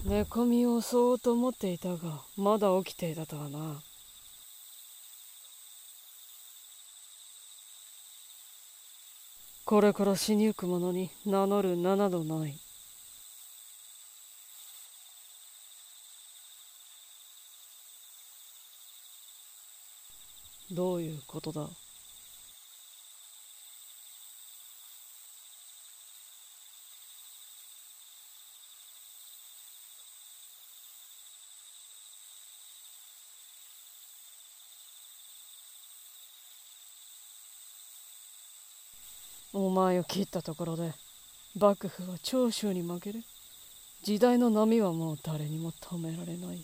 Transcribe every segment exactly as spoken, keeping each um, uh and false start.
寝込みを襲おうと思っていたが、まだ起きていたとはな。これから死にゆく者に名乗る名などない。どういうことだ。お前を切ったところで幕府は長州に負ける。時代の波はもう誰にも止められない。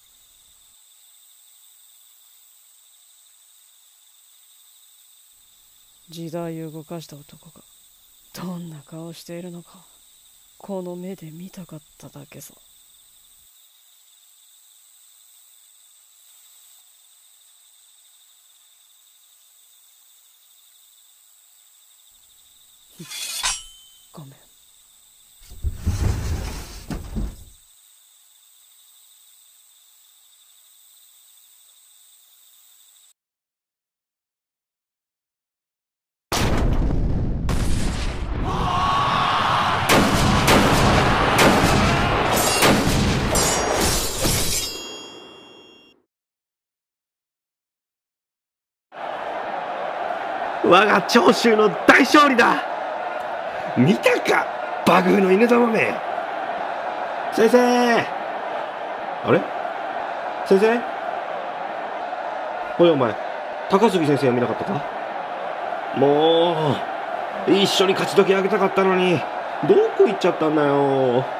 時代を動かした男がどんな顔しているのか、この目で見たかっただけさ。ごめん。 我が長州の大勝利だ。見たか、幕府の犬玉め。先生。あれ、先生。おいお前、高杉先生は見なかったか。もう一緒に勝ち時あげたかったのに、どこ行っちゃったんだよ。